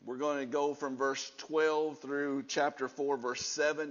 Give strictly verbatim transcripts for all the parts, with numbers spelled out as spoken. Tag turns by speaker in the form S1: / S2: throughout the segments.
S1: we're going to go from verse twelve through chapter four, verse seven.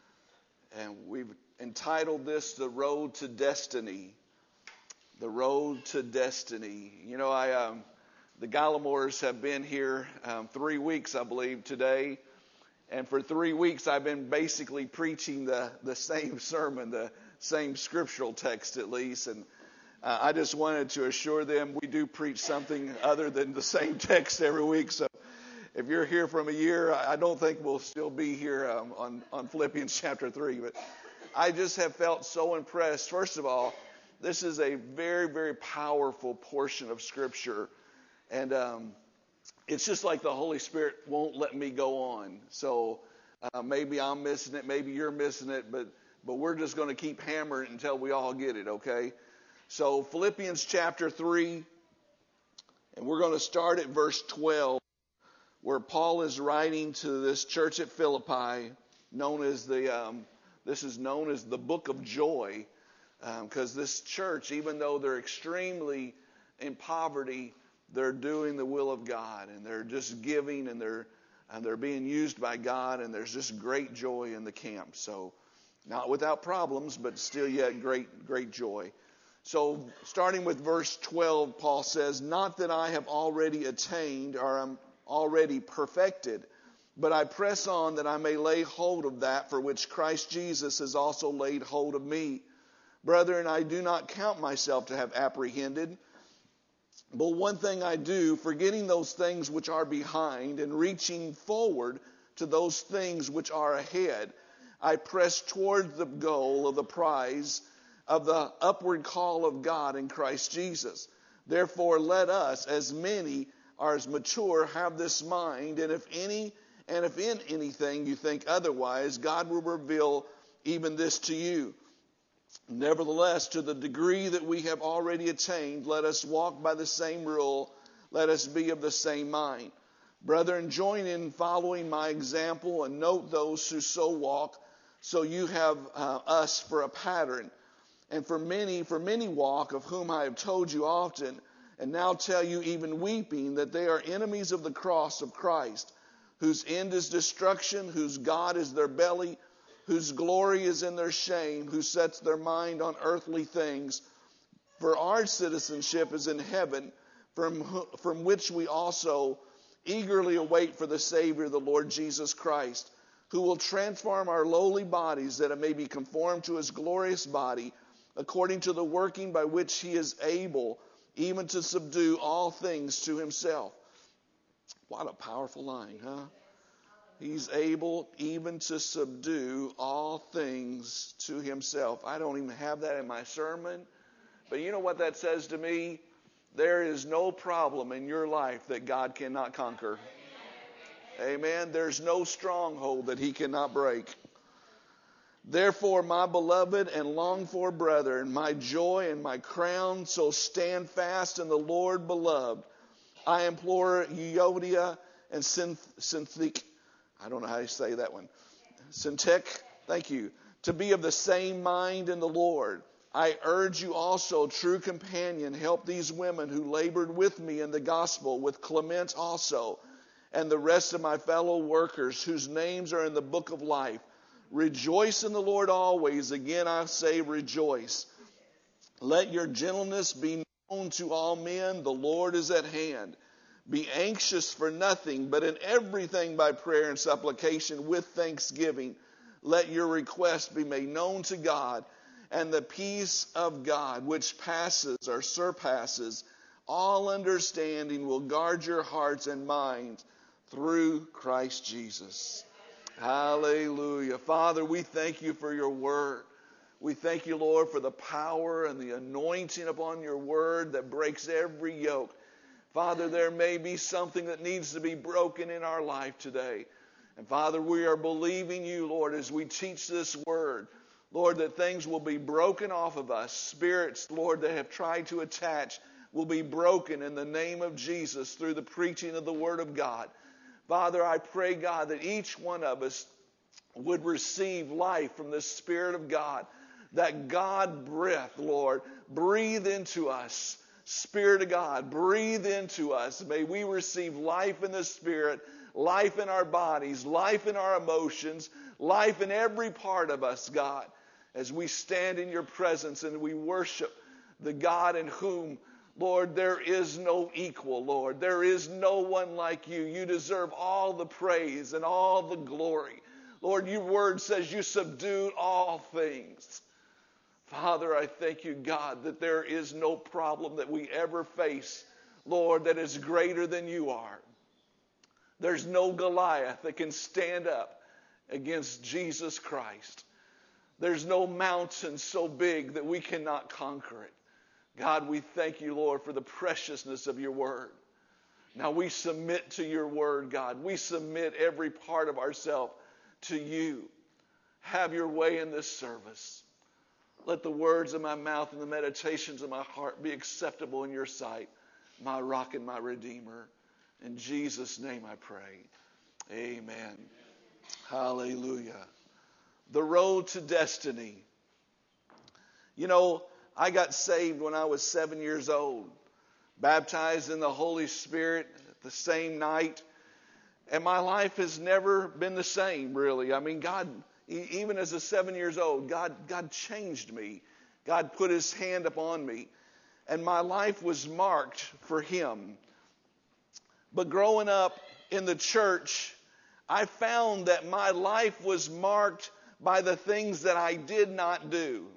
S1: And we've entitled this, The Road to Destiny. The Road to Destiny. You know, I um, the Gallimores have been here um, three weeks, I believe, today. And for three weeks, I've been basically preaching the, the same sermon, the same scriptural text at least. And uh, I just wanted to assure them we do preach something other than the same text every week. So if you're here from a year, I don't think we'll still be here um, on, on Philippians chapter three. But I just have felt so impressed. First of all, this is a very, very powerful portion of Scripture. And um, it's just like the Holy Spirit won't let me go on. So uh, maybe I'm missing it, maybe you're missing it, but but we're just going to keep hammering it until we all get it, okay? So Philippians chapter three, and we're going to start at verse twelve, where Paul is writing to this church at Philippi, known as the, um, this is known as the Book of Joy, because um, this church, even though they're extremely in poverty, they're doing the will of God, and they're just giving, and they're and they're being used by God, and there's just great joy in the camp. So, not without problems, but still yet great, great joy. So, starting with verse twelve, Paul says, "Not that I have already attained or am already perfected, but I press on that I may lay hold of that for which Christ Jesus has also laid hold of me. Brethren, I do not count myself to have apprehended. But one thing I do, forgetting those things which are behind and reaching forward to those things which are ahead, I press toward the goal of the prize of the upward call of God in Christ Jesus. Therefore, let us, as many are as mature, have this mind, and if any, and if in anything you think otherwise, God will reveal even this to you. Nevertheless, to the degree that we have already attained, let us walk by the same rule. Let us be of the same mind. Brethren, join in following my example and note those who so walk, so you have uh, us for a pattern. And for many, for many walk, of whom I have told you often, and now tell you even weeping, that they are enemies of the cross of Christ, whose end is destruction, whose God is their belly, whose glory is in their shame, who sets their mind on earthly things. For our citizenship is in heaven, from, from which we also eagerly await for the Savior, the Lord Jesus Christ, who will transform our lowly bodies that it may be conformed to his glorious body, according to the working by which he is able even to subdue all things to himself." What a powerful line, huh? He's able even to subdue all things to himself. I don't even have that in my sermon. But you know what that says to me? There is no problem in your life that God cannot conquer. Amen. There's no stronghold that he cannot break. Therefore, my beloved and longed for brethren, my joy and my crown, so stand fast in the Lord, beloved. I implore Euodia and Syntyche, I don't know how you say that one. Syntyche, thank you. To be of the same mind in the Lord. I urge you also, true companion, help these women who labored with me in the gospel, with Clement also, and the rest of my fellow workers whose names are in the book of life. Rejoice in the Lord always. Again, I say rejoice. Let your gentleness be known to all men. The Lord is at hand. Be anxious for nothing, but in everything by prayer and supplication with thanksgiving, let your requests be made known to God, and the peace of God, which passes or surpasses all understanding, will guard your hearts and minds through Christ Jesus. Hallelujah. Father, we thank you for your word. We thank you, Lord, for the power and the anointing upon your word that breaks every yoke. Father, there may be something that needs to be broken in our life today. And Father, we are believing you, Lord, as we teach this word, Lord, that things will be broken off of us. Spirits, Lord, that have tried to attach will be broken in the name of Jesus through the preaching of the word of God. Father, I pray, God, that each one of us would receive life from the Spirit of God. That God breath, Lord, breathe into us. Spirit of God, breathe into us. May we receive life in the Spirit life in our bodies, life in our emotions, life in every part of us, God, as we stand in your presence and we worship the God in whom, Lord, there is no equal, Lord. There is no one like you. You deserve all the praise and all the glory. Lord, your word says you subdued all things. Father, I thank you, God, that there is no problem that we ever face, Lord, that is greater than you are. There's no Goliath that can stand up against Jesus Christ. There's no mountain so big that we cannot conquer it. God, we thank you, Lord, for the preciousness of your word. Now we submit to your word, God. We submit every part of ourselves to you. Have your way in this service. Let the words of my mouth and the meditations of my heart be acceptable in your sight, my rock and my redeemer. In Jesus' name I pray. Amen. Hallelujah. The road to destiny. You know, I got saved when I was seven years old, baptized in the Holy Spirit the same night, and my life has never been the same, really. I mean, God, even as a seven years old, God, God changed me. God put his hand upon me, and my life was marked for him. But growing up in the church, I found that my life was marked by the things that I did not do.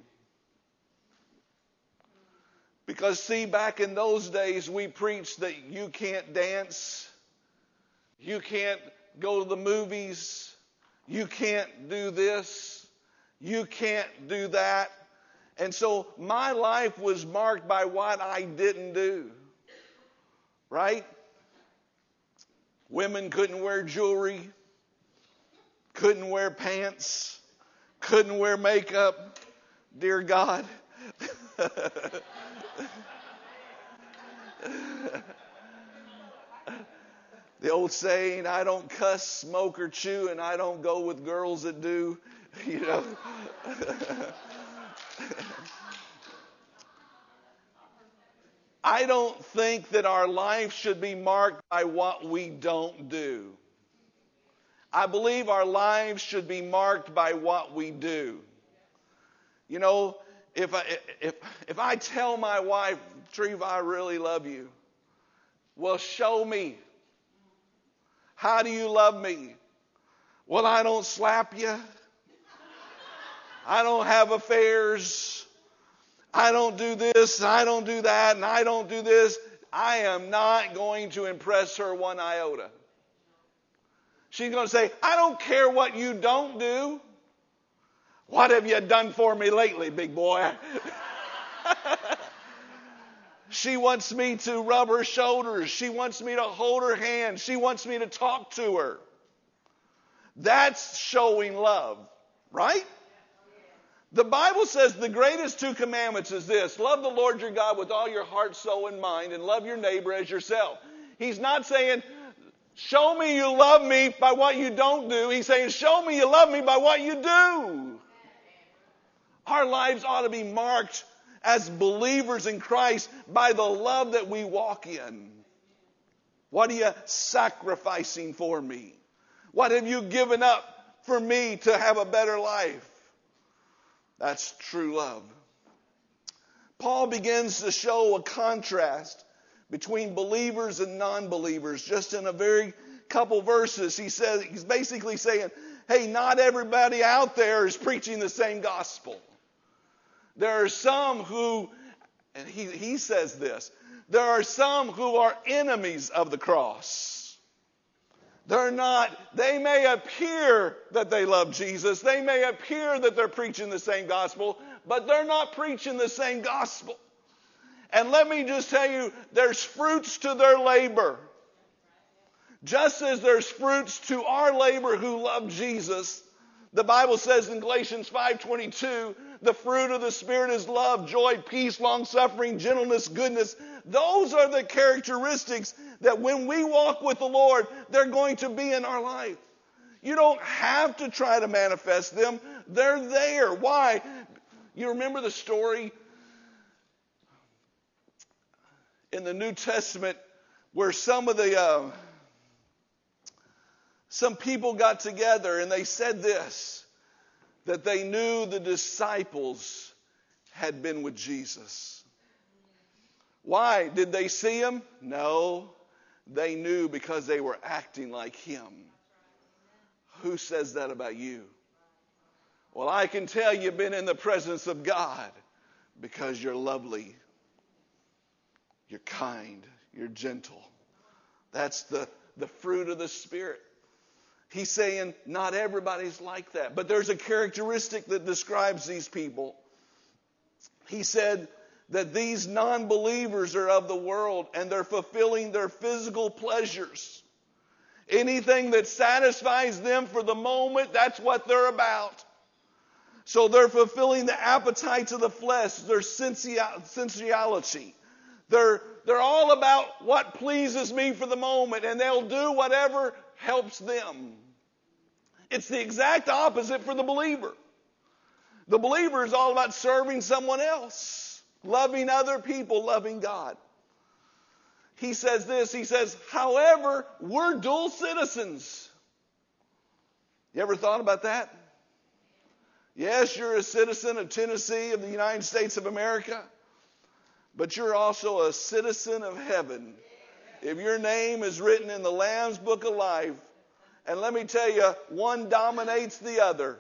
S1: Because, see, back in those days, we preached that you can't dance, you can't go to the movies, you can't do this, you can't do that. And so my life was marked by what I didn't do. Right? Women couldn't wear jewelry, couldn't wear pants, couldn't wear makeup. Dear God. The old saying, I don't cuss, smoke, or chew, and I don't go with girls that do, you know. I don't think that our life should be marked by what we don't do. I believe our lives should be marked by what we do. You know, if I, if, if I tell my wife, Treva, I really love you. Well, show me. How do you love me? Well, I don't slap you. I don't have affairs. I don't do this, I don't do that, and I don't do this. I am not going to impress her one iota. She's going to say, I don't care what you don't do. What have you done for me lately, big boy? She wants me to rub her shoulders. She wants me to hold her hand. She wants me to talk to her. That's showing love, right? The Bible says the greatest two commandments is this. Love the Lord your God with all your heart, soul, and mind, and love your neighbor as yourself. He's not saying, show me you love me by what you don't do. He's saying, show me you love me by what you do. Our lives ought to be marked as believers in Christ by the love that we walk in. What are you sacrificing for me? What have you given up for me to have a better life? That's true love. Paul begins to show a contrast between believers and non-believers just in a very couple verses. He says, he's basically saying, hey, not everybody out there is preaching the same gospel. There are some who, and he, he says this, there are some who are enemies of the cross. They're not, they may appear that they love Jesus. They may appear that they're preaching the same gospel, but they're not preaching the same gospel. And let me just tell you, there's fruits to their labor. Just as there's fruits to our labor who love Jesus, the Bible says in Galatians five twenty-two, the fruit of the Spirit is love, joy, peace, long-suffering, gentleness, goodness. Those are the characteristics that when we walk with the Lord, they're going to be in our life. You don't have to try to manifest them. They're there. Why? You remember the story in the New Testament where some of the uh, some people got together and they said this, that they knew the disciples had been with Jesus. Why? Did they see him? No. They knew because they were acting like him. Who says that about you? Well, I can tell you've been in the presence of God because you're lovely, you're kind, you're gentle. That's the, the fruit of the Spirit. He's saying not everybody's like that, but there's a characteristic that describes these people. He said that these non-believers are of the world and they're fulfilling their physical pleasures. Anything that satisfies them for the moment, that's what they're about. So they're fulfilling the appetites of the flesh, their sensuality. They're, they're all about what pleases me for the moment, and they'll do whatever helps them. It's the exact opposite for the believer. The believer is all about serving someone else, loving other people, loving God. He says this, he says, however, we're dual citizens. You ever thought about that? Yes, you're a citizen of Tennessee, of the United States of America, but you're also a citizen of heaven. If your name is written in the Lamb's Book of Life, and let me tell you, one dominates the other.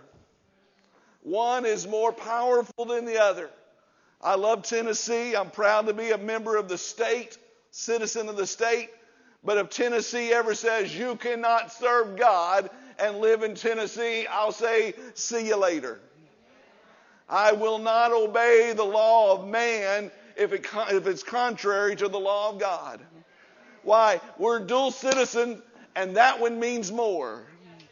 S1: One is more powerful than the other. I love Tennessee. I'm proud to be a member of the state, citizen of the state. But if Tennessee ever says you cannot serve God and live in Tennessee, I'll say, see you later. I will not obey the law of man if, it, if it's contrary to the law of God. Why? We're dual citizen, and that one means more.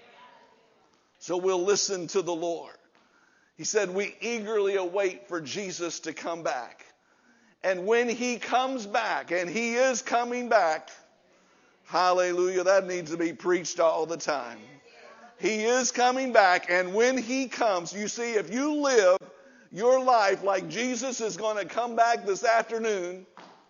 S1: So we'll listen to the Lord. He said we eagerly await for Jesus to come back. And when he comes back, and he is coming back, hallelujah, that needs to be preached all the time. He is coming back, and when he comes, you see, if you live your life like Jesus is going to come back this afternoon,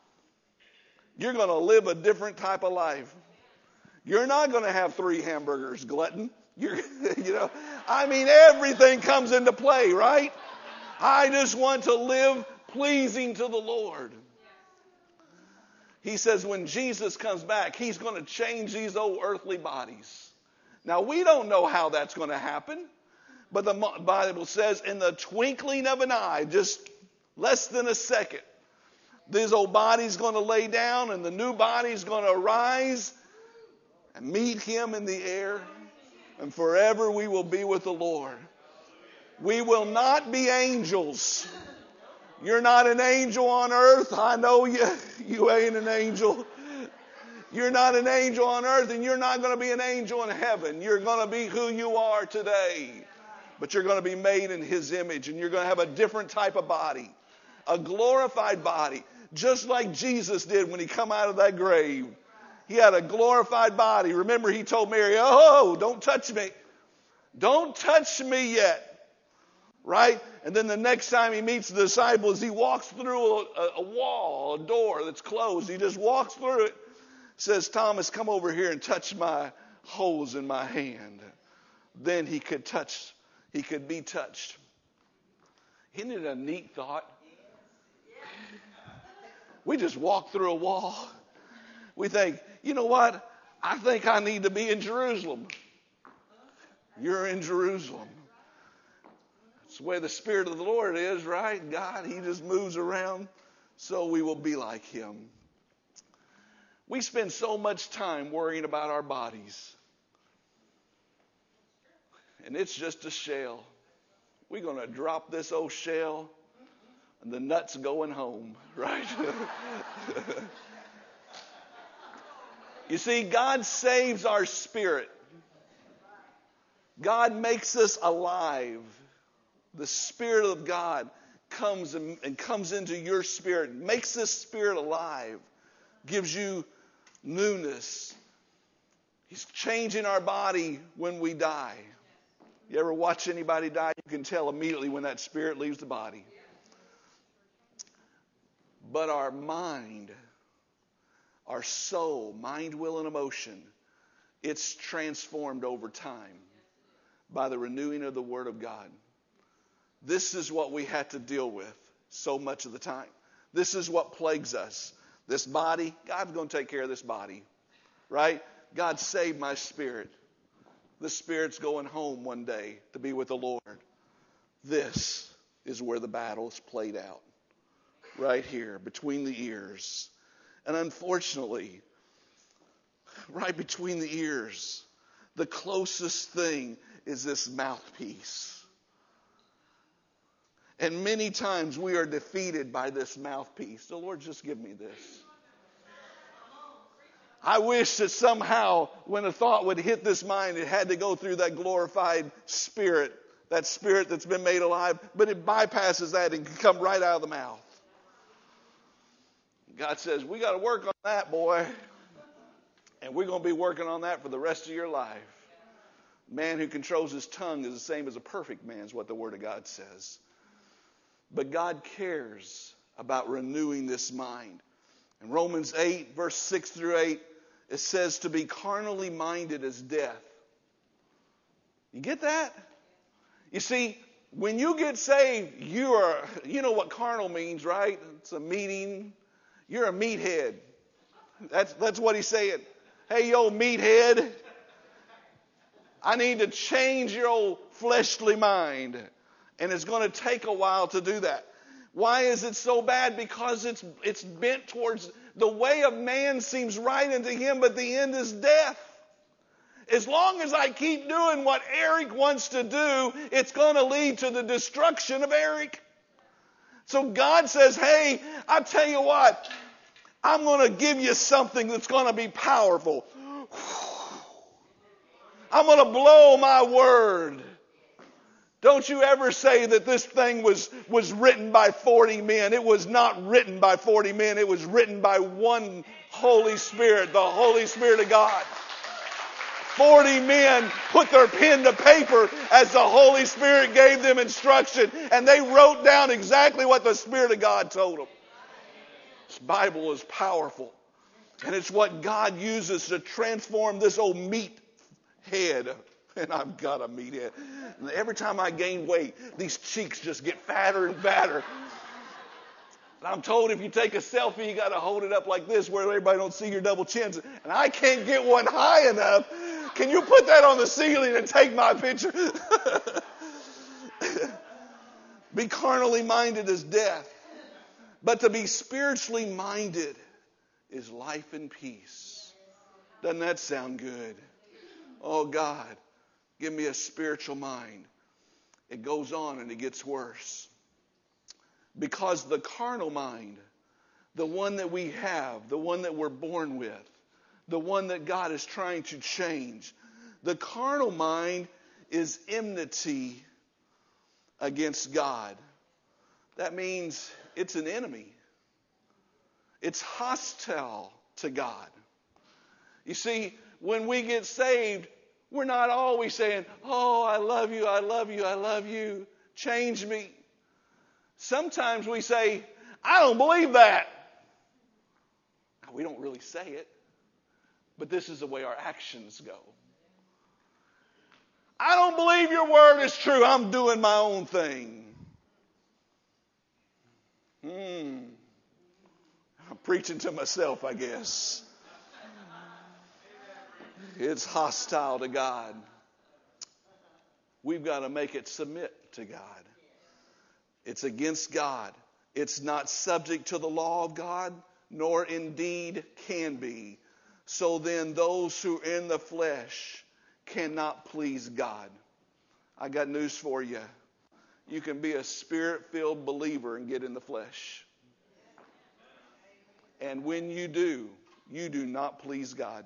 S1: you're going to live a different type of life. You're not going to have three hamburgers, glutton. You're, you know, I mean, everything comes into play, right? I just want to live pleasing to the Lord. He says when Jesus comes back, he's going to change these old earthly bodies. Now, we don't know how that's going to happen, but the Bible says in the twinkling of an eye, just less than a second, this old body's going to lay down and the new body's going to arise and meet him in the air. And forever we will be with the Lord. We will not be angels. You're not an angel on earth. I know you, you ain't an angel. You're not an angel on earth, and you're not going to be an angel in heaven. You're going to be who you are today. But you're going to be made in his image, and you're going to have a different type of body. A glorified body. Just like Jesus did when he come out of that grave. He had a glorified body. Remember, he told Mary, oh, don't touch me. Don't touch me yet. Right? And then the next time he meets the disciples, he walks through a, a wall, a door that's closed. He just walks through it. Says, Thomas, come over here and touch my holes in my hand. Then he could touch, he could be touched. Isn't it a neat thought? We just walk through a wall. We think, you know what? I think I need to be in Jerusalem. You're in Jerusalem. It's the way the Spirit of the Lord is, right? God, he just moves around so we will be like him. We spend so much time worrying about our bodies. And it's just a shell. We're going to drop this old shell and the nut's going home, right? You see, God saves our spirit. God makes us alive. The Spirit of God comes and, and comes into your spirit, makes this spirit alive, gives you newness. He's changing our body when we die. You ever watch anybody die? You can tell immediately when that spirit leaves the body. But our mind, our soul, mind, will, and emotion It's transformed over time by the renewing of the Word of God. This is what we have to deal with so much of the time. This is what plagues us. This body, God's going to take care of this body, right? God saved my spirit. The spirit's going home one day to be with the Lord. This is where the battle's played out, right here, between the ears. And unfortunately, right between the ears, the closest thing is this mouthpiece. And many times we are defeated by this mouthpiece. The Lord, just give me this. I wish that somehow when a thought would hit this mind, it had to go through that glorified spirit, that spirit that's been made alive, but it bypasses that and can come right out of the mouth. God says, we got to work on that, boy. And we're going to be working on that for the rest of your life. Man who controls his tongue is the same as a perfect man, is what the Word of God says. But God cares about renewing this mind. In Romans eight, verse six through eight, it says to be carnally minded is death. You get that? You see, when you get saved, you are, you know what carnal means, right? It's a meating. You're a meathead. That's, that's what he's saying. Hey, yo, meathead. I need to change your old fleshly mind. And it's going to take a while to do that. Why is it so bad? Because it's it's bent towards the way of man seems right unto him, but the end is death. As long as I keep doing what Eric wants to do, it's going to lead to the destruction of Eric. So God says, hey, I tell you what, I'm going to give you something that's going to be powerful. I'm going to blow my word. Don't you ever say that this thing was, was written by forty men. It was not written by forty men. It was written by one Holy Spirit, the Holy Spirit of God. forty men put their pen to paper as the Holy Spirit gave them instruction, and they wrote down exactly what the Spirit of God told them. This Bible is powerful, and it's what God uses to transform this old meat head. And I've got a meat head. And every time I gain weight, these cheeks just get fatter and fatter. And I'm told if you take a selfie, you got to hold it up like this where everybody don't see your double chins. And I can't get one high enough. Can you put that on the ceiling and take my picture? Be carnally minded is death. But to be spiritually minded is life and peace. Doesn't that sound good? Oh, God, give me a spiritual mind. It goes on and it gets worse. Because the carnal mind, the one that we have, the one that we're born with, the one that God is trying to change, the carnal mind is enmity against God. That means it's an enemy. It's hostile to God. You see, when we get saved, we're not always saying, oh, I love you, I love you, I love you. Change me. Sometimes we say, I don't believe that. Now, we don't really say it, but this is the way our actions go. I don't believe your word is true. I'm doing my own thing. Hmm. I'm preaching to myself, I guess. It's hostile to God. We've got to make it submit to God. It's against God. It's not subject to the law of God, nor indeed can be. So then those who are in the flesh cannot please God. I got news for you. You can be a spirit-filled believer and get in the flesh. And when you do, you do not please God.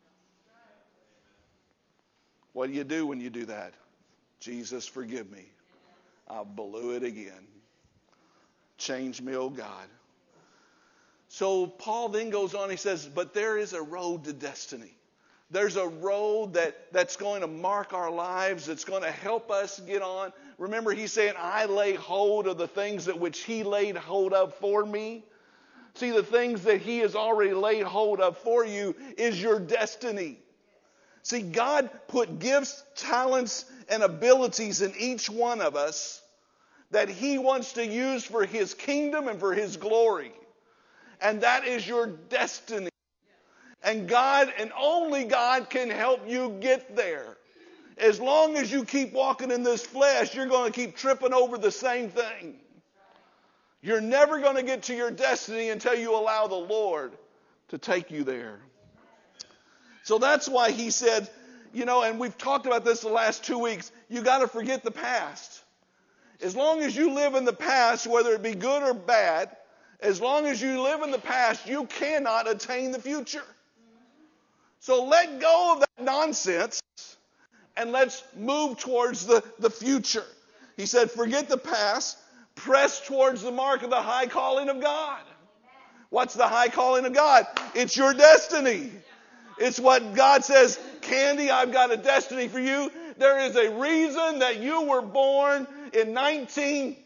S1: What do you do when you do that? Jesus, forgive me. I blew it again. Change me, oh God. So Paul then goes on, he says, but there is a road to destiny. There's a road that, that's going to mark our lives. It's going to help us get on. Remember, he's saying, I lay hold of the things that which he laid hold of for me. See, the things that he has already laid hold of for you is your destiny. See, God put gifts, talents, and abilities in each one of us that He wants to use for His kingdom and for His glory. And that is your destiny. And God, and only God, can help you get there. As long as you keep walking in this flesh, you're going to keep tripping over the same thing. You're never going to get to your destiny until you allow the Lord to take you there. So that's why He said, you know, and we've talked about this the last two weeks, you got to forget the past. As long as you live in the past, whether it be good or bad, as long as you live in the past, you cannot attain the future. So let go of that nonsense and let's move towards the, the future. He said, forget the past, press towards the mark of the high calling of God. What's the high calling of God? It's your destiny. It's what God says, Candy, I've got a destiny for you. There is a reason that you were born in nineteen...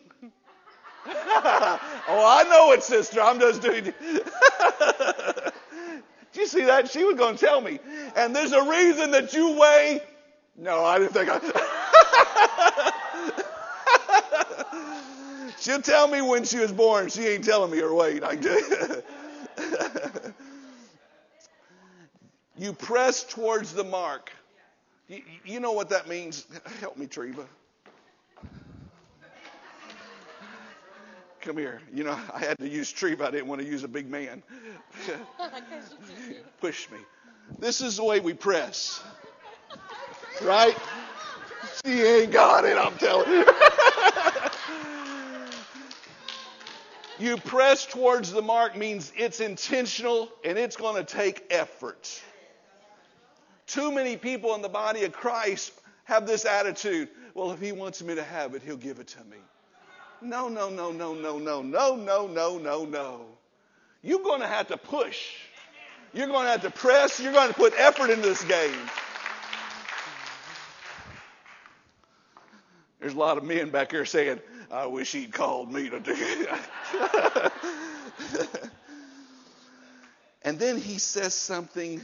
S1: Oh, I know it, sister. I'm just doing it. Did you see that? She was going to tell me. And there's a reason that you weigh... No, I didn't think I... She'll tell me when she was born. She ain't telling me her weight. I You press towards the mark. You, you know what that means? Help me, Treva. Come here. You know, I had to use Treva. I didn't want to use a big man. Push me. This is the way we press. Right? She ain't got it, I'm telling you. You press towards the mark means it's intentional and it's going to take effort. Too many people in the body of Christ have this attitude. Well, if He wants me to have it, He'll give it to me. No, no, no, no, no, no, no, no, no, no, no. You're going to have to push. You're going to have to press. You're going to put effort into this game. There's a lot of men back here saying, I wish He'd called me to do it. And then He says something.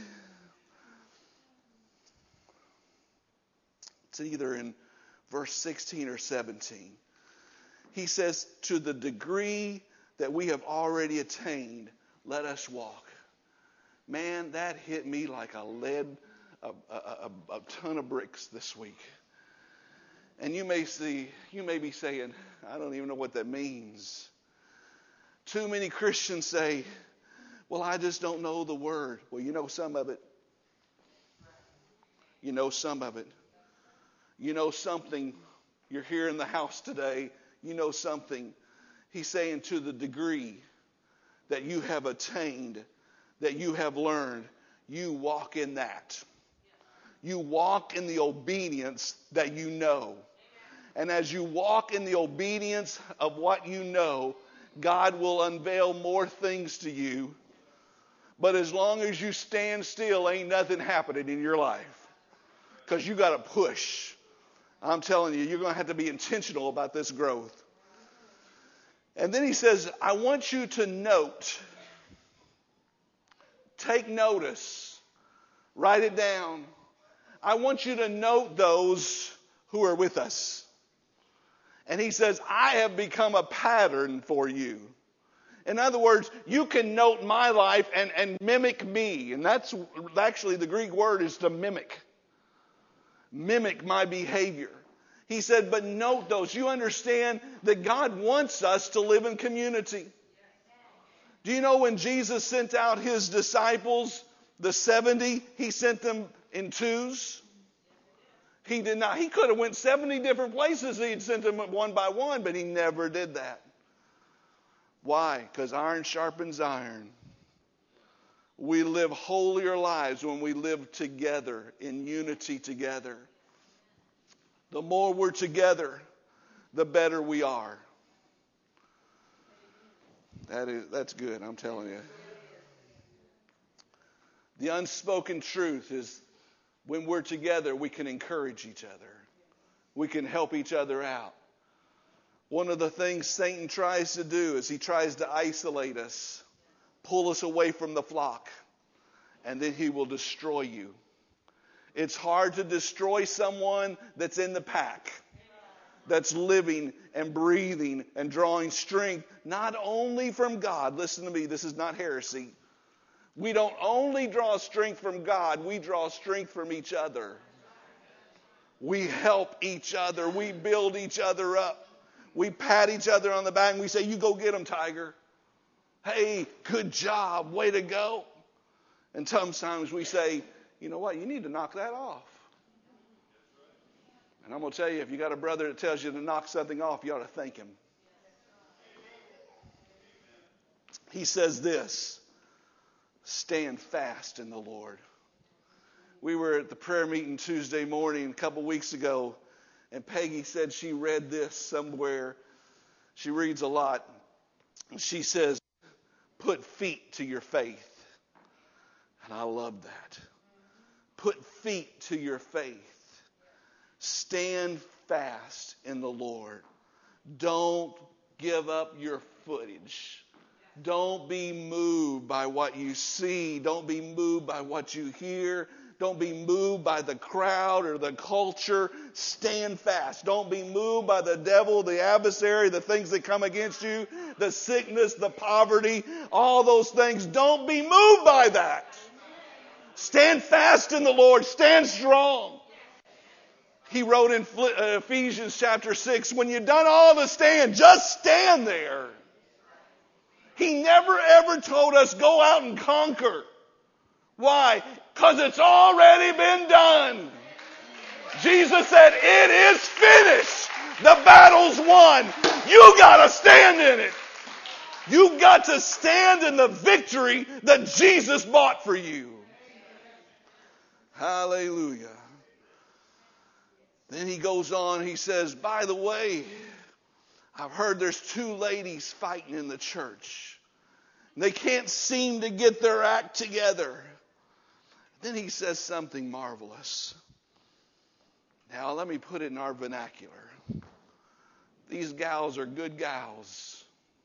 S1: It's either in verse sixteen or seventeen. He says, to the degree that we have already attained, let us walk. Man, that hit me like a lead, a, a, a, a ton of bricks this week. And you may see, you may be saying, I don't even know what that means. Too many Christians say, well, I just don't know the word. Well, you know some of it. You know some of it. You know something. You're here in the house today. You know something. He's saying to the degree that you have attained, that you have learned, you walk in that. You walk in the obedience that you know. And as you walk in the obedience of what you know, God will unveil more things to you. But as long as you stand still, ain't nothing happening in your life. Because you got to push. I'm telling you, you're going to have to be intentional about this growth. And then he says, I want you to note, take notice, write it down. I want you to note those who are with us. And he says, I have become a pattern for you. In other words, you can note my life and, and mimic me. And that's actually the Greek word is to mimic. Mimic my behavior. He said, but note those. You understand that God wants us to live in community. Do you know when Jesus sent out His disciples, the seventy, He sent them in twos? He did not. He could have went seventy different places. He'd sent them one by one, but He never did that. Why? Because iron sharpens iron. We live holier lives when we live together, in unity together. The more we're together, the better we are. That is, that's good, I'm telling you. The unspoken truth is when we're together, we can encourage each other. We can help each other out. One of the things Satan tries to do is he tries to isolate us, pull us away from the flock, and then he will destroy you. It's hard to destroy someone that's in the pack, that's living and breathing and drawing strength, not only from God. Listen to me, this is not heresy. We don't only draw strength from God, we draw strength from each other. We help each other. We build each other up. We pat each other on the back and we say, you go get them, Tiger. Hey, good job. Way to go. And sometimes we say, you know what? You need to knock that off. And I'm going to tell you, if you got a brother that tells you to knock something off, you ought to thank him. He says this, stand fast in the Lord. We were at the prayer meeting Tuesday morning a couple weeks ago, and Peggy said she read this somewhere. She reads a lot. She says, put feet to your faith. And I love that. Put feet to your faith. Stand fast in the Lord. Don't give up your footage. Don't be moved by what you see. Don't be moved by what you hear. Don't be moved by the crowd or the culture. Stand fast. Don't be moved by the devil, the adversary, the things that come against you, the sickness, the poverty, all those things. Don't be moved by that. Stand fast in the Lord. Stand strong. He wrote in Ephesians chapter six, when you've done all to stand, just stand there. He never ever told us go out and conquer. Why? Because it's already been done. Jesus said, it is finished. The battle's won. You got to stand in it. You got to stand in the victory that Jesus bought for you. Hallelujah. Then he goes on, he says, by the way, I've heard there's two ladies fighting in the church. They can't seem to get their act together. Then he says something marvelous. Now let me put it in our vernacular. These gals are good gals.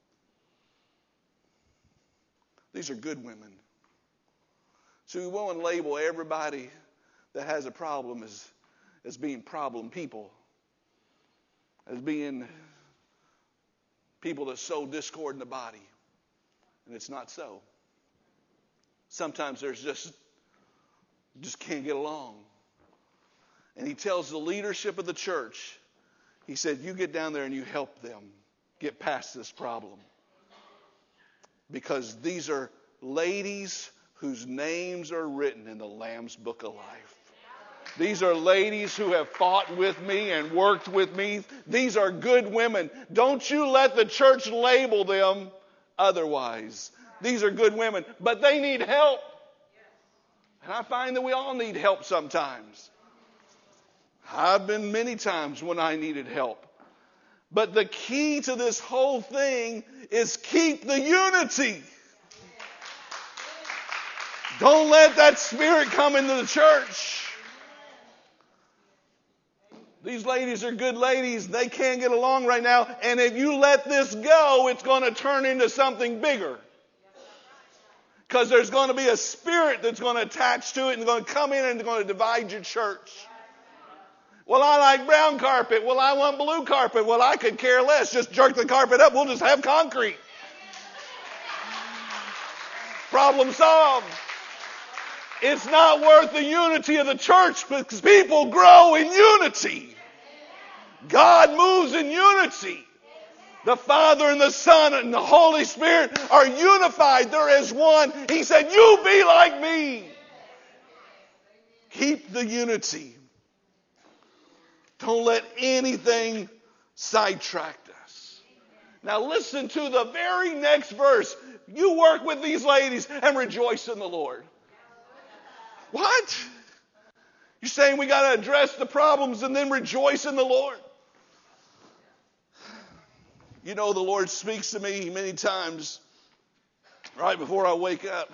S1: These are good women. So we won't label everybody that has a problem as, as being problem people, as being people that sow discord in the body. And it's not so. Sometimes there's just, just can't get along. And he tells the leadership of the church, he said, you get down there and you help them get past this problem. Because these are ladies whose names are written in the Lamb's Book of Life. These are ladies who have fought with me and worked with me. These are good women. Don't you let the church label them otherwise. These are good women, but they need help. And I find that we all need help sometimes. I've been many times when I needed help. But the key to this whole thing is keep the unity. Don't let that spirit come into the church. These ladies are good ladies. They can't get along right now. And if you let this go, it's going to turn into something bigger. Because there's going to be a spirit that's going to attach to it and going to come in and going to divide your church. Well, I like brown carpet. Well, I want blue carpet. Well, I could care less. Just jerk the carpet up. We'll just have concrete. Problem solved. It's not worth the unity of the church because people grow in unity. God moves in unity. The Father and the Son and the Holy Spirit are unified. They're as one. He said, you be like me. Keep the unity. Don't let anything sidetrack us. Now listen to the very next verse. You work with these ladies and rejoice in the Lord. What? You're saying we got to address the problems and then rejoice in the Lord? You know, the Lord speaks to me many times right before I wake up.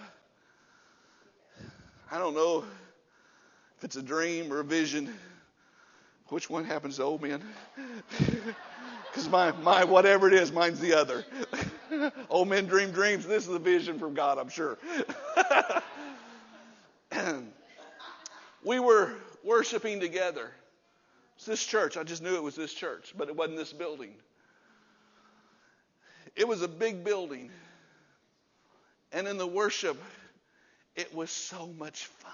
S1: I don't know if it's a dream or a vision. Which one happens to old men? Because my, my, whatever it is, mine's the other. Old men dream dreams. This is a vision from God, I'm sure. we were worshiping together. It's this church. I just knew it was this church, but it wasn't this building. It was a big building. And in the worship, it was so much fun.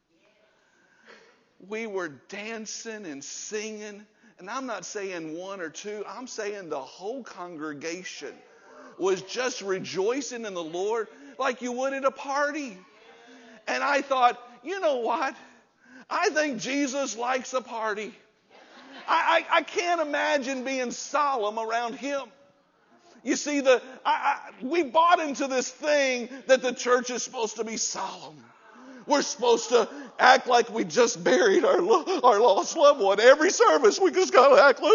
S1: We were dancing and singing. And I'm not saying one or two. I'm saying the whole congregation was just rejoicing in the Lord like you would at a party. And I thought, you know what? I think Jesus likes a party. I, I, I can't imagine being solemn around him. You see, the I, I, we bought into this thing that the church is supposed to be solemn. We're supposed to act like we just buried our our lost loved one. Every service, we just got to act like.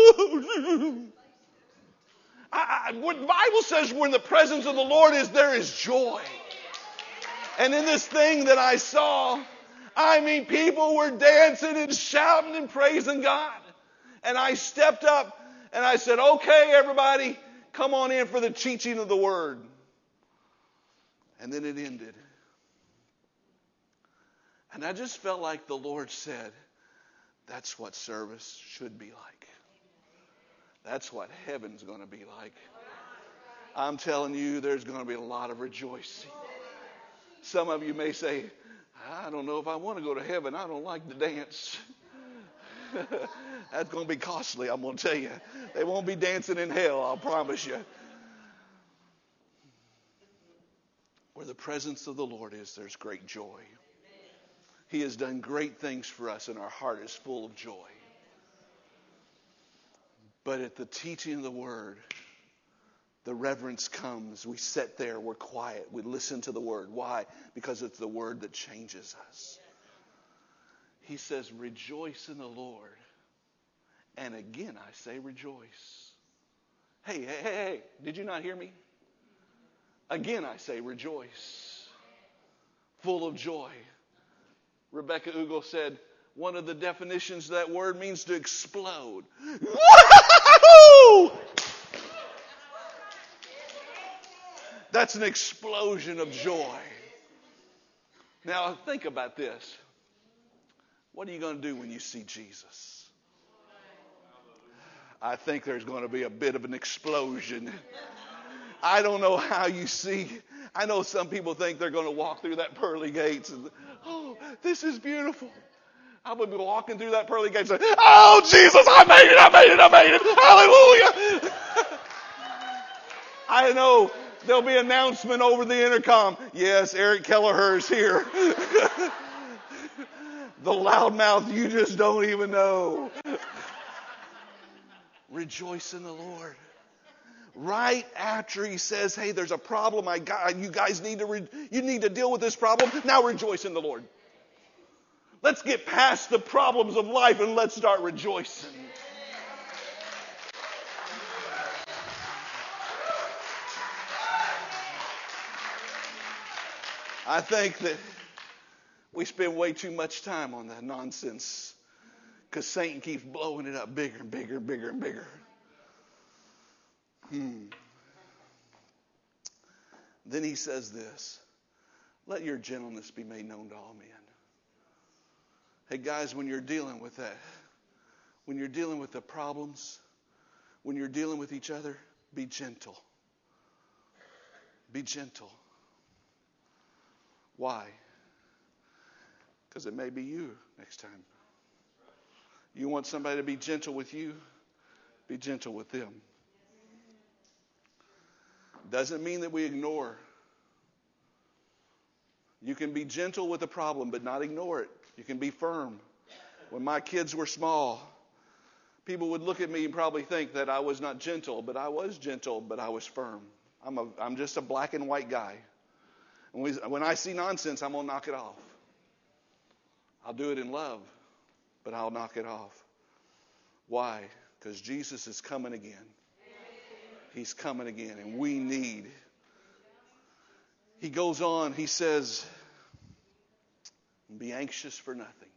S1: I, I, what the Bible says, when the presence of the Lord is, there is joy. And in this thing that I saw, I mean, people were dancing and shouting and praising God. And I stepped up and I said, okay, everybody, come on in for the teaching of the word. And then it ended. And I just felt like the Lord said, that's what service should be like. That's what heaven's going to be like. I'm telling you, there's going to be a lot of rejoicing. Some of you may say, I don't know if I want to go to heaven. I don't like to dance. That's going to be costly, I'm going to tell you. They won't be dancing in hell, I'll promise you. Where the presence of the Lord is, there's great joy. He has done great things for us, and our heart is full of joy. But at the teaching of the word, the reverence comes. We sit there, we're quiet, we listen to the word. Why? Because it's the word that changes us. He says, rejoice in the Lord. And again, I say rejoice. Hey, hey, hey, hey, did you not hear me? Again, I say rejoice. Full of joy. Rebecca Ugo said, one of the definitions of that word means to explode. Woo! That's an explosion of joy. Now, think about this. What are you going to do when you see Jesus? I think there's going to be a bit of an explosion. I don't know how you see. I know some people think they're going to walk through that pearly gates and, oh, this is beautiful. I would be walking through that pearly gates and say, oh, Jesus, I made it, I made it, I made it. Hallelujah. I know there'll be an announcement over the intercom. Yes, Eric Kelleher's here. The loudmouth you just don't even know. Rejoice in the Lord. Right after he says, hey, there's a problem. I got, you guys need to, re- you need to deal with this problem. Now rejoice in the Lord. Let's get past the problems of life and let's start rejoicing. I think that we spend way too much time on that nonsense because Satan keeps blowing it up bigger and bigger and bigger and bigger. Hmm. Then he says this, let your gentleness be made known to all men. Hey guys, when you're dealing with that, when you're dealing with the problems, when you're dealing with each other, be gentle. Be gentle. Why? Because it may be you next time. You want somebody to be gentle with you? Be gentle with them. Doesn't mean that we ignore. You can be gentle with a problem, but not ignore it. You can be firm. When my kids were small, people would look at me and probably think that I was not gentle, but I was gentle, but I was firm. I'm a, I'm just a black and white guy. When, we, when I see nonsense, I'm going to knock it off. I'll do it in love, but I'll knock it off. Why? Because Jesus is coming again. He's coming again, and we need. He goes on, he says, be anxious for nothing.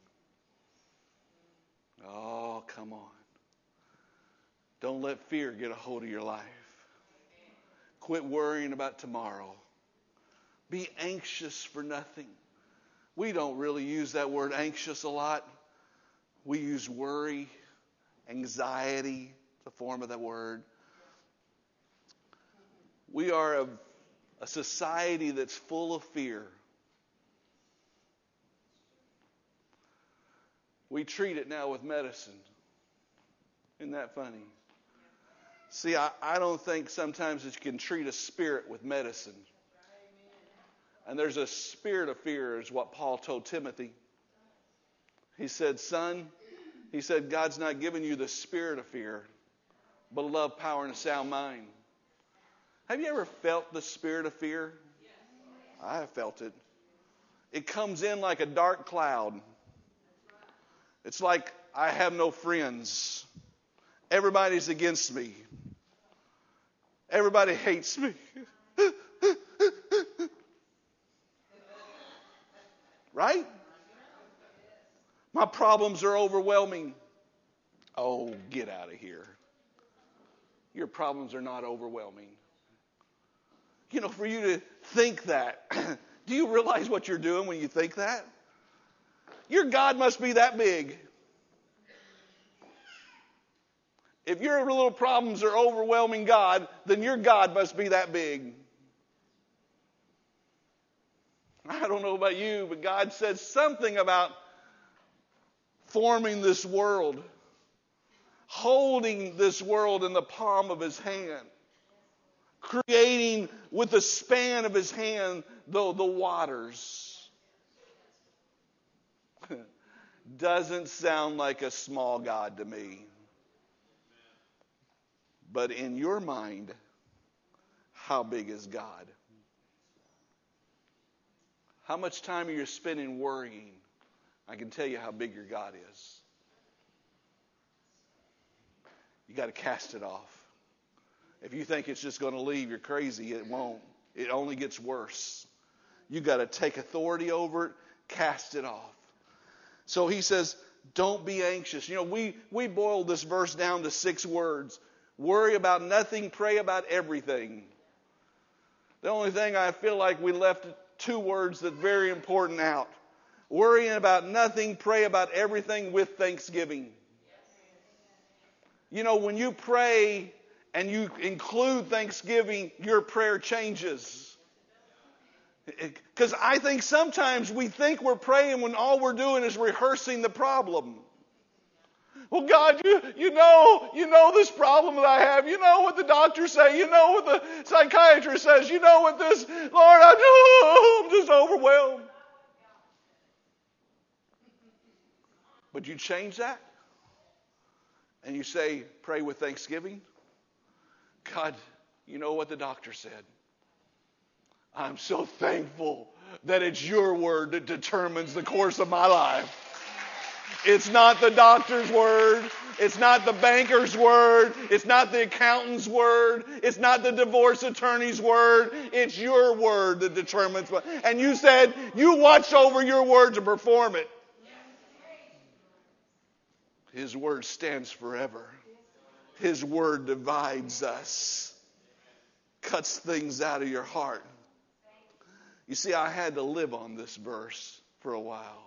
S1: Oh, come on. Don't let fear get a hold of your life. Quit worrying about tomorrow. Be anxious for nothing. We don't really use that word anxious a lot, We use worry, anxiety, the form of that word. We are a, a society that's full of fear. We treat it now with medicine. Isn't that funny? See, I, I don't think sometimes that you can treat a spirit with medicine. And there's a spirit of fear, is what Paul told Timothy. He said, son, he said, God's not giving you the spirit of fear, but love, power, and a sound mind. Have you ever felt the spirit of fear? I have felt it. It comes in like a dark cloud. It's like I have no friends. Everybody's against me. Everybody hates me. Right? My problems are overwhelming. Oh, get out of here. Your problems are not overwhelming. You know, for you to think that, do you realize what you're doing when you think that? Your God must be that big. If your little problems are overwhelming God, then your God must be that big. I don't know about you, but God says something about forming this world, holding this world in the palm of his hand, creating with the span of his hand the, the waters. Doesn't sound like a small God to me. But in your mind, how big is God? How much time are you spending worrying? I can tell you how big your God is. You got to cast it off. If you think it's just going to leave, you're crazy. It won't. It only gets worse. You got to take authority over it, cast it off. So he says, don't be anxious. You know, we, we boiled this verse down to six words. Worry about nothing, pray about everything. The only thing I feel like we left two words that are very important out. Worrying about nothing, pray about everything with thanksgiving. You know, when you pray and you include thanksgiving, your prayer changes. Because I think sometimes we think we're praying when all we're doing is rehearsing the problem. Well, God, you, you know, you know this problem that I have. You know what the doctors say. You know what the psychiatrist says. You know what this, Lord, I, I'm just overwhelmed. But you change that and you say, pray with thanksgiving. God, you know what the doctor said. I'm so thankful that it's your word that determines the course of my life. It's not the doctor's word. It's not the banker's word. It's not the accountant's word. It's not the divorce attorney's word. It's your word that determines what. And you said you watch over your word to perform it. His word stands forever. His word divides us. Cuts things out of your heart. You see, I had to live on this verse for a while.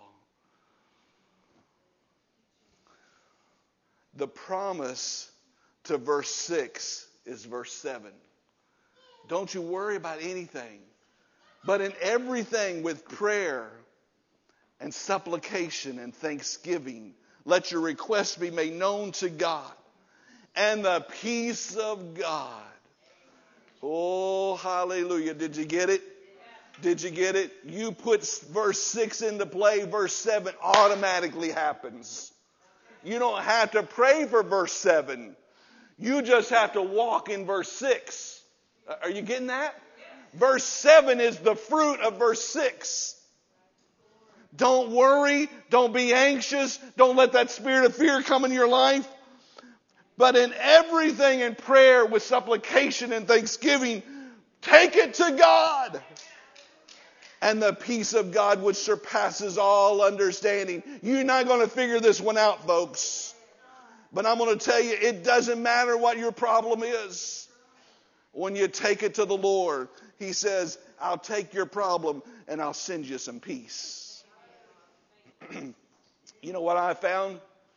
S1: The promise to verse six is verse seven. Don't you worry about anything, but in everything with prayer and supplication and thanksgiving, let your requests be made known to God. And the peace of God. Oh, hallelujah. Did you get it? Did you get it? You put verse six into play, verse seven automatically happens. You don't have to pray for verse seven. You just have to walk in verse six. Are you getting that? Verse seven is the fruit of verse six. Don't worry. Don't be anxious. Don't let that spirit of fear come into your life. But in everything in prayer with supplication and thanksgiving, take it to God. And the peace of God which surpasses all understanding. You're not going to figure this one out, folks. But I'm going to tell you, it doesn't matter what your problem is. When you take it to the Lord, He says, I'll take your problem and I'll send you some peace. You know what I found?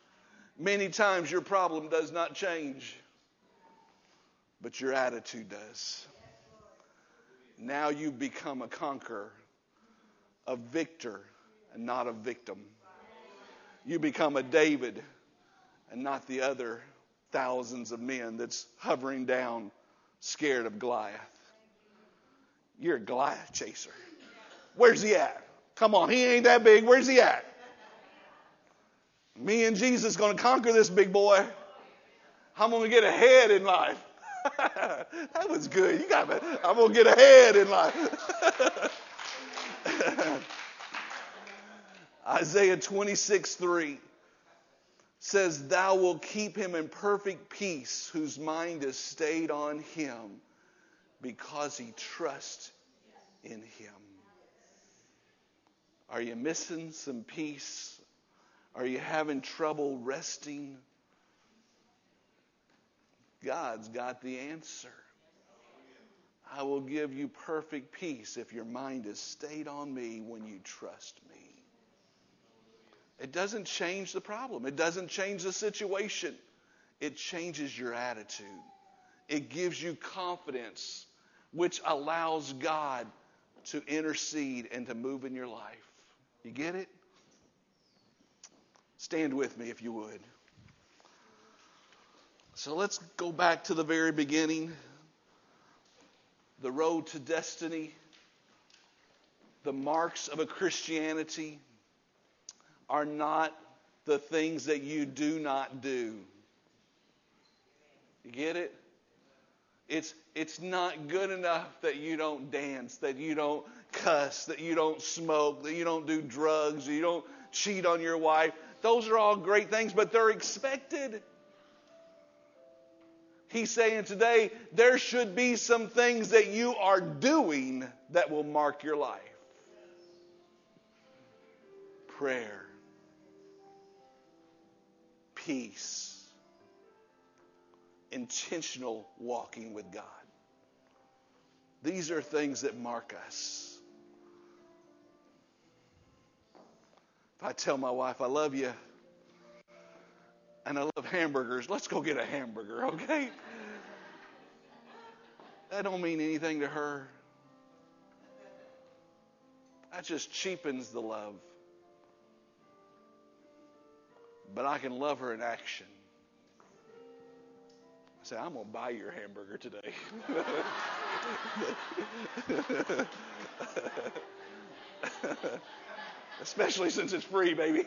S1: Many times your problem does not change, but your attitude does. Now you become a conqueror, a victor, and not a victim. You become a David and not the other thousands of men that's hovering down scared of Goliath. You're a Goliath chaser. Where's he at? Come on, he ain't that big. Where's he at? Me and Jesus going to conquer this big boy. I'm going to get ahead in life. That was good. You got me. I'm going to get ahead in life. Isaiah twenty-six three says, thou wilt keep him in perfect peace whose mind is stayed on him because he trusts in him. Are you missing some peace? Are you having trouble resting? God's got the answer. I will give you perfect peace if your mind is stayed on me when you trust me. It doesn't change the problem. It doesn't change the situation. It changes your attitude. It gives you confidence, which allows God to intercede and to move in your life. You get it? Stand with me if you would. So let's go back to the very beginning. The road to destiny. The marks of a Christianity are not the things that you do not do. You get it? It's, it's not good enough that you don't dance, that you don't cuss, that you don't smoke, that you don't do drugs, that you don't cheat on your wife. Those are all great things, but they're expected. He's saying today, there should be some things that you are doing that will mark your life. Prayer. Peace. Intentional walking with God. These are things that mark us. If I tell my wife I love you and I love hamburgers, let's go get a hamburger, okay? That don't mean anything to her. That just cheapens the love. But I can love her in action. I say, I'm going to buy your hamburger today. Especially since it's free, baby.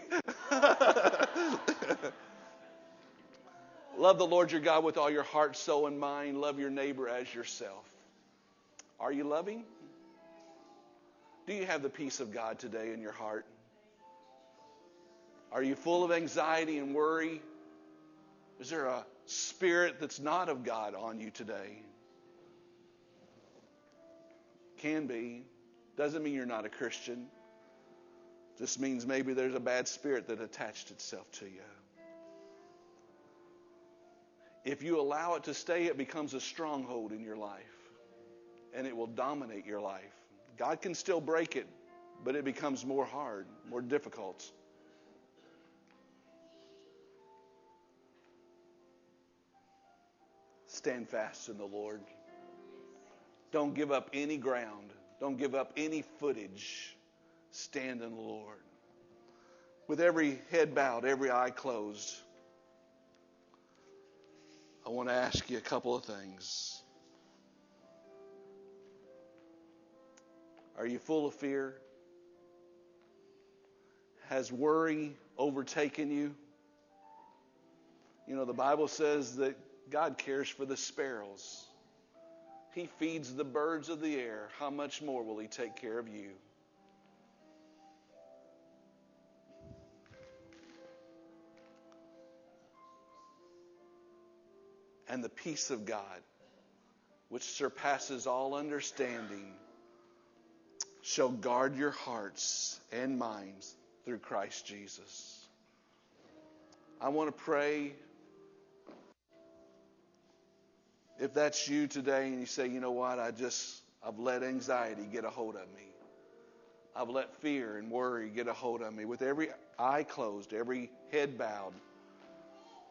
S1: Love the Lord your God with all your heart, soul, and mind. Love your neighbor as yourself. Are you loving? Do you have the peace of God today in your heart? Are you full of anxiety and worry? Is there a spirit that's not of God on you today? Can be. Doesn't mean you're not a Christian. Just means maybe there's a bad spirit that attached itself to you. If you allow it to stay, it becomes a stronghold in your life. And it will dominate your life. God can still break it, but it becomes more hard, more difficult. Stand fast in the Lord. Don't give up any ground. Don't give up any footage. Stand in the Lord. With every head bowed, every eye closed, I want to ask you a couple of things. Are you full of fear? Has worry overtaken you? You know, the Bible says that God cares for the sparrows. He feeds the birds of the air. How much more will He take care of you? And the peace of God, which surpasses all understanding, shall guard your hearts and minds through Christ Jesus. I want to pray. If that's you today and you say, you know what, I just, I've let anxiety get a hold of me. I've let fear and worry get a hold of me. With every eye closed, every head bowed,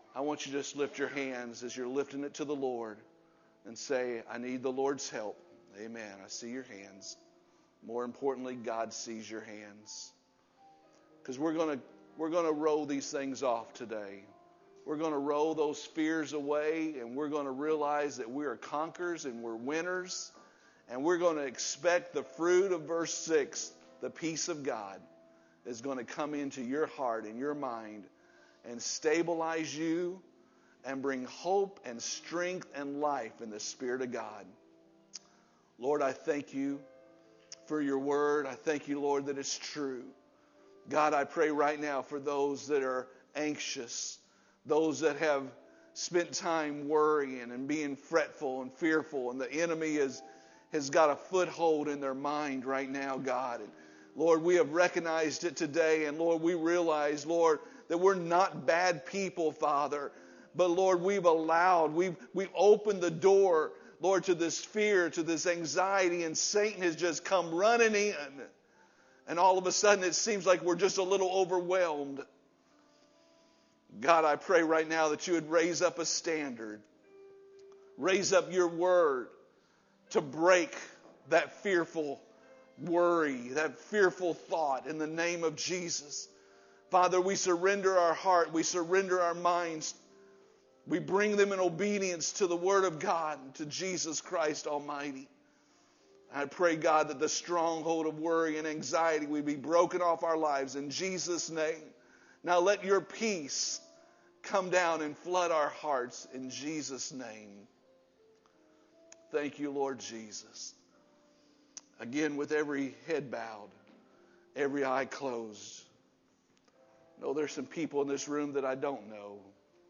S1: I want you to just lift your hands as you're lifting it to the Lord and say, I need the Lord's help. Amen. I see your hands. More importantly, God sees your hands. Because we're going to we're going to roll these things off today. We're going to roll those fears away, and we're going to realize that we are conquerors and we're winners. And we're going to expect the fruit of verse six, the peace of God, is going to come into your heart and your mind and stabilize you and bring hope and strength and life in the Spirit of God. Lord, I thank you for your word. I thank you, Lord, that it's true. God, I pray right now for those that are anxious, those that have spent time worrying and being fretful and fearful, and the enemy is, has got a foothold in their mind right now, God. And Lord, we have recognized it today, and Lord, we realize, Lord, that we're not bad people, Father, but Lord, we've allowed, we've, we've opened the door, Lord, to this fear, to this anxiety, and Satan has just come running in. And all of a sudden it seems like we're just a little overwhelmed. God, I pray right now that you would raise up a standard. Raise up your word to break that fearful worry, that fearful thought in the name of Jesus. Father, we surrender our heart. We surrender our minds. We bring them in obedience to the Word of God, to Jesus Christ Almighty. I pray, God, that the stronghold of worry and anxiety will be broken off our lives in Jesus' name. Now let your peace come down and flood our hearts in Jesus' name. Thank you, Lord Jesus. Again, with every head bowed, every eye closed. No, there's some people in this room that I don't know.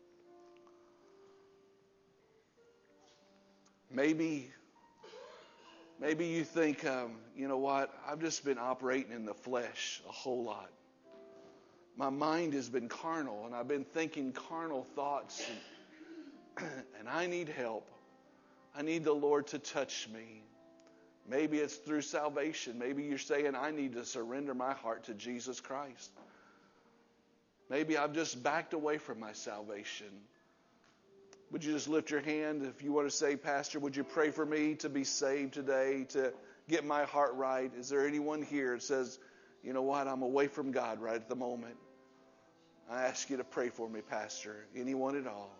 S1: Maybe, maybe you think, um, you know what, I've just been operating in the flesh a whole lot. My mind has been carnal, and I've been thinking carnal thoughts, and, and I need help. I need the Lord to touch me. Maybe it's through salvation. Maybe you're saying, I need to surrender my heart to Jesus Christ. Maybe I've just backed away from my salvation. Would you just lift your hand if you want to say, Pastor, would you pray for me to be saved today, to get my heart right? Is there anyone here that says, you know what, I'm away from God right at the moment? I ask you to pray for me, Pastor. Anyone at all?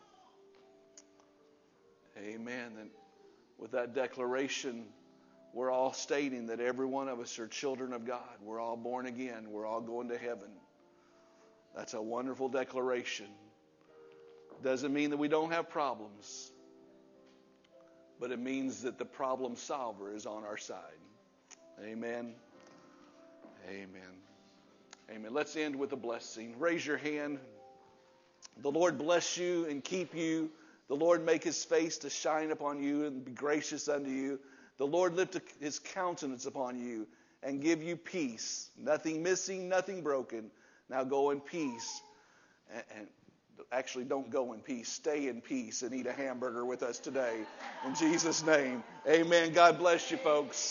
S1: Amen. And with that declaration, we're all stating that every one of us are children of God. We're all born again. We're all going to heaven. That's a wonderful declaration. Doesn't mean that we don't have problems, but it means that the problem solver is on our side. Amen. Amen. Amen. Let's end with a blessing. Raise your hand. The Lord bless you and keep you. The Lord make his face to shine upon you and be gracious unto you. The Lord lift his countenance upon you and give you peace. Nothing missing, nothing broken. Now go in peace. And, and actually, don't go in peace. Stay in peace and eat a hamburger with us today. In Jesus' name, amen. God bless you, folks.